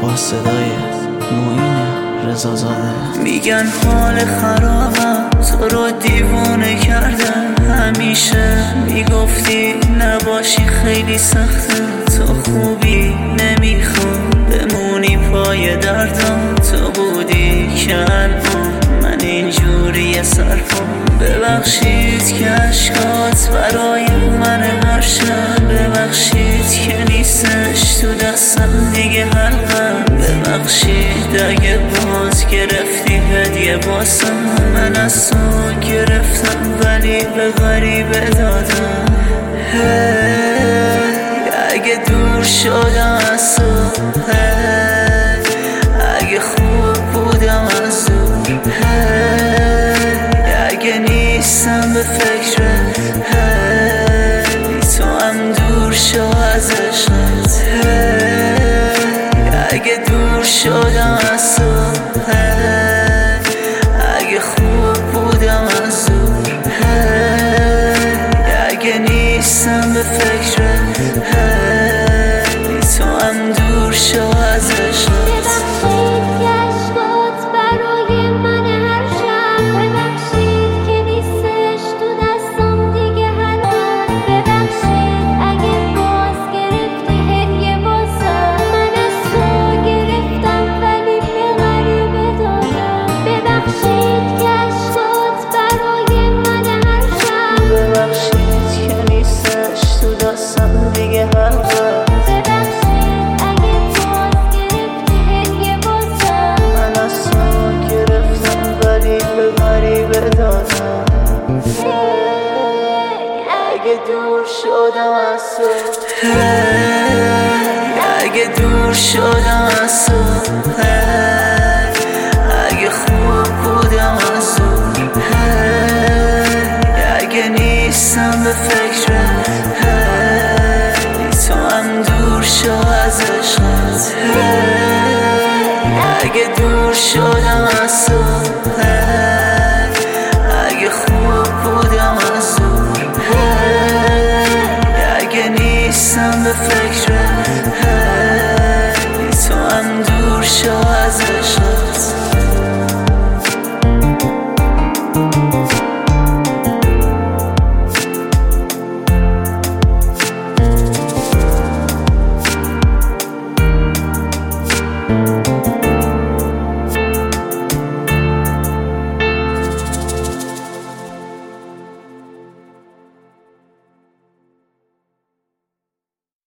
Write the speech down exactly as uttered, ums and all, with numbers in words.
با صدای معین رضازاده. میگن حال خرابم تو رو دیوونه کردم، همیشه میگفتی نباشی خیلی سخته، تو خوبی نمیخوام بمونی پای دردم، تو بودی که الان من اینجوری سرپام. ببخشید که عشقات برای من هر شب، ببخشید که نیستش تو دستم دیگه حلقم، ببخشید اگه باز گرفتی هدیه باسم، من از تو گرفتم ولی به غریبه دادم. اگه دور شدم از تو، اگه خوب بودم از دور، اگه نیستم به فکرت، تو هم دور شو از عشقت. اگه دور شدم از تو، اگه خوب بودم از دور، اگه نیستم به فکرت، تو هم دور شو از عشقت. اگه دور شدم از تو، اگه دور شدم از تو، اگه خوب بودم از دور، اگه نیستم به فکرت، تو هم دور شو از عشقت. اگه دور شدم